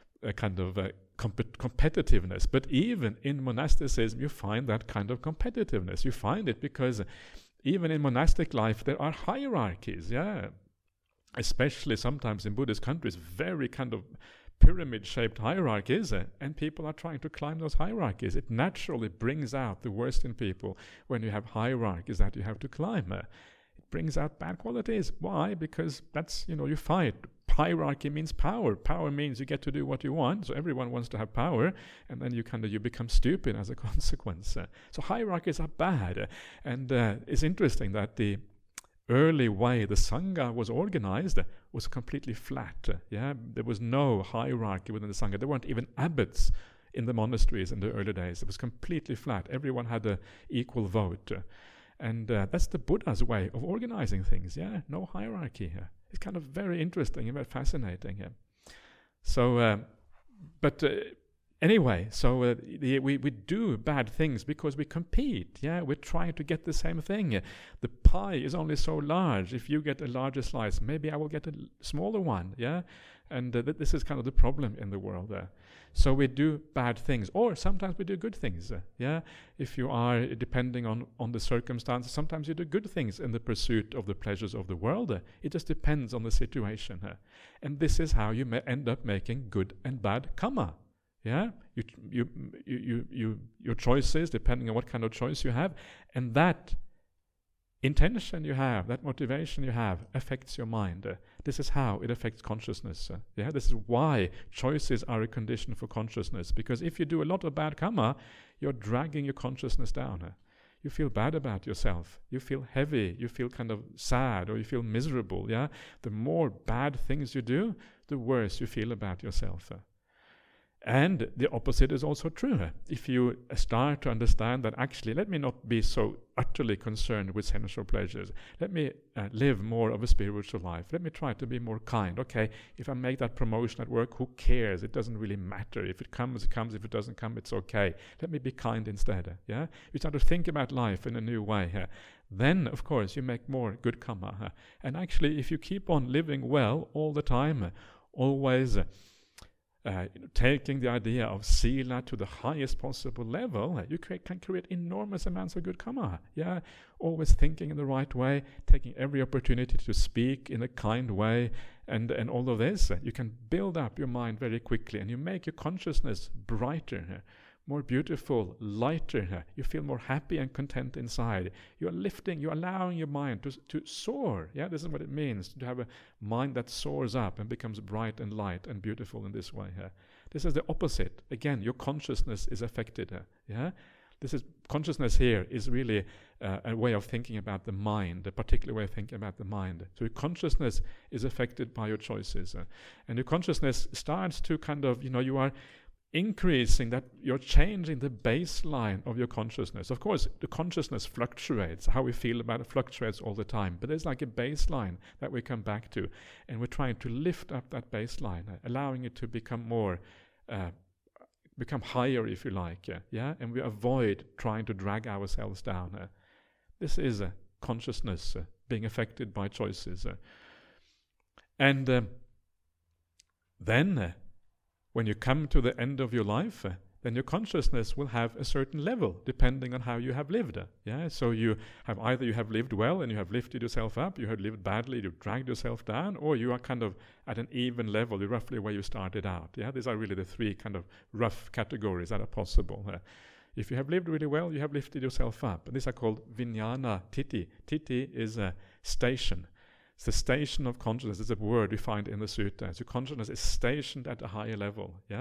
competitiveness. But even in monasticism, you find that kind of competitiveness. You find it because even in monastic life, there are hierarchies, yeah. Especially sometimes in Buddhist countries, very pyramid-shaped hierarchies, and people are trying to climb those hierarchies. It naturally brings out the worst in people when you have hierarchies that you have to climb. It brings out bad qualities. Why? Because that's, you fight. Hierarchy means power. Power means you get to do what you want, so everyone wants to have power, and then you become stupid as a consequence. So hierarchies are bad, and it's interesting that the early way the Sangha was organized was completely flat. Yeah, there was no hierarchy within the Sangha. There weren't even abbots in the monasteries in the early days. It was completely flat. Everyone had an equal vote. And that's the Buddha's way of organizing things. Yeah, no hierarchy here. It's very interesting and very fascinating. Yeah. So, anyway, so we do bad things because we compete, yeah? We're trying to get the same thing. The pie is only so large. If you get a larger slice, maybe I will get a smaller one, yeah? And this is the problem in the world. So we do bad things, or sometimes we do good things, yeah? If you are depending on the circumstances, sometimes you do good things in the pursuit of the pleasures of the world. It just depends on the situation. And this is how you end up making good and bad karma. Yeah, your choices, depending on what kind of choice you have, and that intention you have, that motivation you have, affects your mind. This is how it affects consciousness. Yeah, this is why choices are a condition for consciousness. Because if you do a lot of bad karma, you're dragging your consciousness down. You feel bad about yourself. You feel heavy. You feel sad, or you feel miserable. Yeah, the more bad things you do, the worse you feel about yourself. And the opposite is also true. If you start to understand that actually, let me not be so utterly concerned with sensual pleasures. Let me live more of a spiritual life. Let me try to be more kind. Okay, if I make that promotion at work, who cares? It doesn't really matter. If it comes, it comes. If it doesn't come, it's okay. Let me be kind instead. Yeah, you start to think about life in a new way. Then, of course, you make more good karma. And actually, if you keep on living well all the time, always taking the idea of sila to the highest possible level, you can create enormous amounts of good karma. Yeah, always thinking in the right way, taking every opportunity to speak in a kind way, and all of this. You can build up your mind very quickly, and you make your consciousness brighter, more beautiful, lighter. You feel more happy and content inside. You're lifting, you're allowing your mind to soar. Yeah, this is what it means to have a mind that soars up and becomes bright and light and beautiful in this way. This is the opposite. Again, your consciousness is affected. Yeah, consciousness here is really a way of thinking about the mind, a particular way of thinking about the mind. So your consciousness is affected by your choices, and your consciousness starts to kind of, you are increasing that, you're changing the baseline of your consciousness. Of course, the consciousness fluctuates. How we feel about it fluctuates all the time, but there's like a baseline that we come back to, and we're trying to lift up that baseline, allowing it to become more, become higher, if you like. Yeah, and we avoid trying to drag ourselves down. This is consciousness being affected by choices, and then. When you come to the end of your life, then your consciousness will have a certain level depending on how you have lived. Yeah, so you have lived well and you have lifted yourself up, you have lived badly, you've dragged yourself down, or you are kind of at an even level, roughly where you started out. Yeah, these are really the three kind of rough categories that are possible. If you have lived really well, you have lifted yourself up. These are called vijnana titi. Titi is a station. It's the station of consciousness. It's a word we find in the sutta. So consciousness is stationed at a higher level, yeah?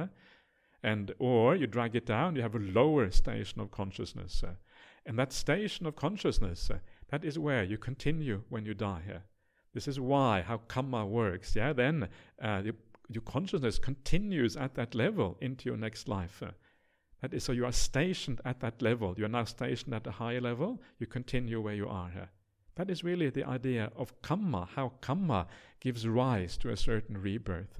Or you drag it down, you have a lower station of consciousness. And that station of consciousness, that is where you continue when you die. This is how karma works. Yeah? Then your consciousness continues at that level into your next life. That is, so you are stationed at that level. You are now stationed at a higher level. You continue where you are here. That is really the idea of karma, how karma gives rise to a certain rebirth.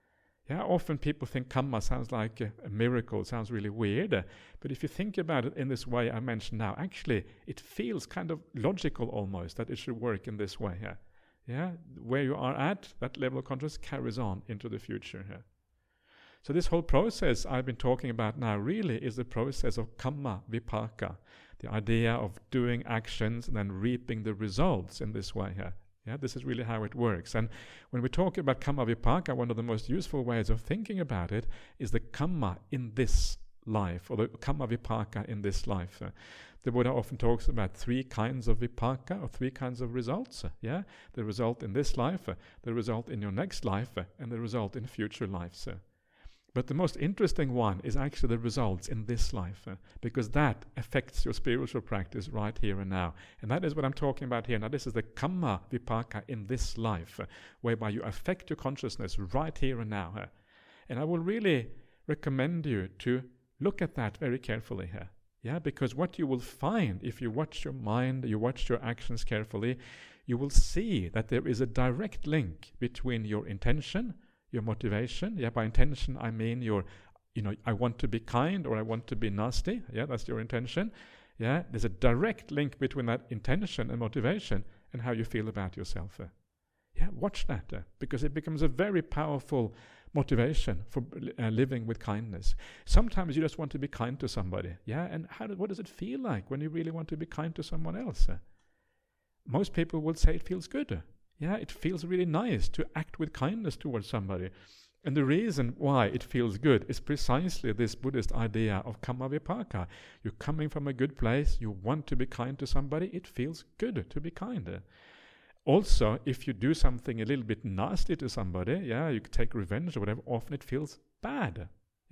Often people think karma sounds like a miracle, sounds really weird. But if you think about it in this way I mentioned now, actually it feels kind of logical almost that it should work in this way. Where you are at, that level of consciousness carries on into the future. So this whole process I've been talking about now really is the process of karma vipaka. The idea of doing actions and then reaping the results in this way here. This is really how it works. And when we talk about karma vipaka, one of the most useful ways of thinking about it is the karma in this life, or the karma vipaka in this life. The Buddha often talks about three kinds of vipaka, or three kinds of results. The result in this life, the result in your next life, and the result in future lives. But the most interesting one is actually the results in this life, because that affects your spiritual practice right here and now. And that is what I'm talking about here. Now this is the karma vipaka in this life, whereby you affect your consciousness right here and now. And I will really recommend you to look at that very carefully here. Because what you will find if you watch your mind, you watch your actions carefully, you will see that there is a direct link between your intention, your motivation. By intention I mean I want to be kind or I want to be nasty. That's your intention. There's a direct link between that intention and motivation and how you feel about yourself. Watch that, because it becomes a very powerful motivation for living with kindness. Sometimes you just want to be kind to somebody. And what does it feel like when you really want to be kind to someone else? Most people would say it feels good. It feels really nice to act with kindness towards somebody. And the reason why it feels good is precisely this Buddhist idea of karma vipaka. You're coming from a good place, you want to be kind to somebody, it feels good to be kind. Also, if you do something a little bit nasty to somebody, you take revenge or whatever, often it feels bad.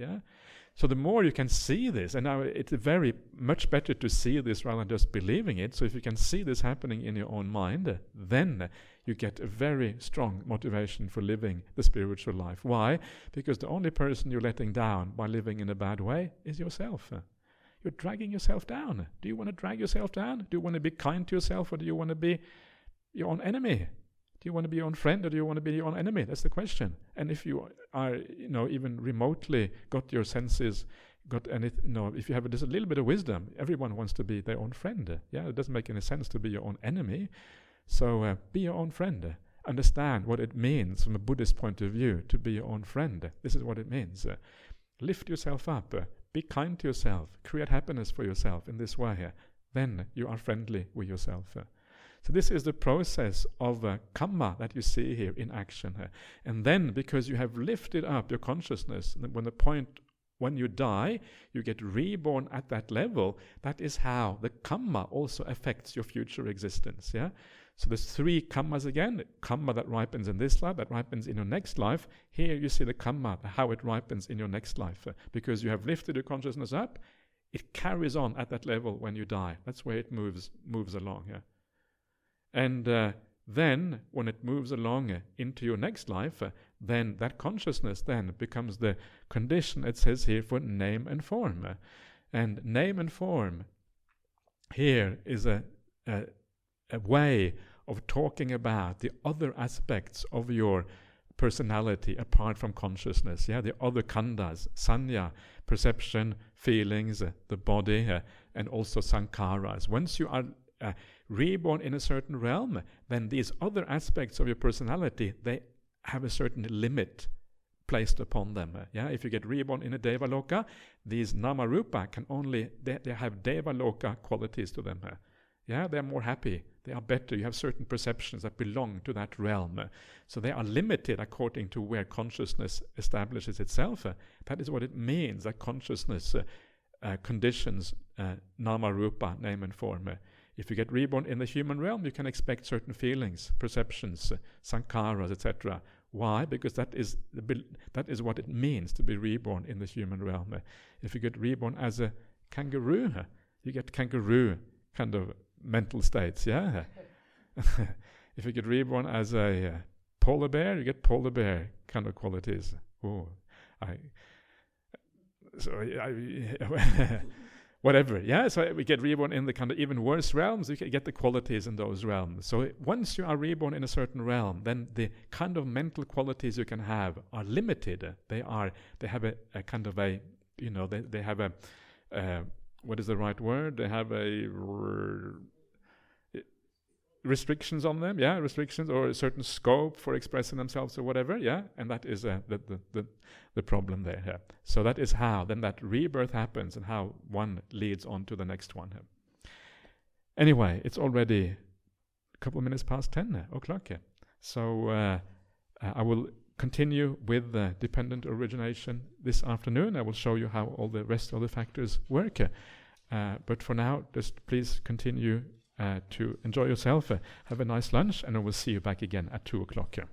So the more you can see this, and now it's very much better to see this rather than just believing it. So if you can see this happening in your own mind, then you get a very strong motivation for living the spiritual life. Why? Because the only person you're letting down by living in a bad way is yourself. You're dragging yourself down. Do you want to drag yourself down? Do you want to be kind to yourself, or do you want to be your own enemy? Do you want to be your own friend, or do you want to be your own enemy? That's the question. And if you are, even remotely got your senses, if you have just a little bit of wisdom, everyone wants to be their own friend. It doesn't make any sense to be your own enemy. So be your own friend. understand what it means from a Buddhist point of view to be your own friend. This is what it means. Lift yourself up. Be kind to yourself. Create happiness for yourself in this way. Then you are friendly with yourself. So this is the process of kamma that you see here in action. And then, because you have lifted up your consciousness, when you die, you get reborn at that level. That is how the kamma also affects your future existence. Yeah. So there's 3 kammas again. Kamma that ripens in this life, that ripens in your next life. Here you see the kamma, how it ripens in your next life. Because you have lifted your consciousness up, it carries on at that level when you die. That's where it moves along. Yeah. And then, when it moves along into your next life, then that consciousness then becomes the condition, it says here, for name and form. And name and form here is a way of talking about the other aspects of your personality apart from consciousness. Yeah, the other khandhas, sanya, perception, feelings, the body, and also sankharas. Once you are reborn in a certain realm, then these other aspects of your personality, they have a certain limit placed upon them. Yeah, if you get reborn in a Devaloka, these Namarupa can only, they have Devaloka qualities to them. Yeah, they're more happy, they are better, you have certain perceptions that belong to that realm. So they are limited according to where consciousness establishes itself. That is what it means, that consciousness conditions Namarupa, name and form. If you get reborn in the human realm, you can expect certain feelings, perceptions, sankharas, etc. Why? Because that is what it means to be reborn in the human realm. If you get reborn as a kangaroo, you get kangaroo kind of mental states. Yeah. If you get reborn as a polar bear, you get polar bear kind of qualities. Whatever, yeah. So we get reborn in the kind of even worse realms. You can get the qualities in those realms. So once you are reborn in a certain realm, then the kind of mental qualities you can have are limited. They have a kind of a, they have a what is the right word? They have a restrictions on them, yeah, restrictions or a certain scope for expressing themselves or whatever, yeah, and that is the problem there. Yeah. So that is how then that rebirth happens and how one leads on to the next one. Yeah. Anyway, it's already a couple of minutes past 10 o'clock. Yeah. So I will continue with dependent origination this afternoon. I will show you how all the rest of the factors work. But for now, just please continue to enjoy yourself, have a nice lunch, and I will see you back again at 2 o'clock.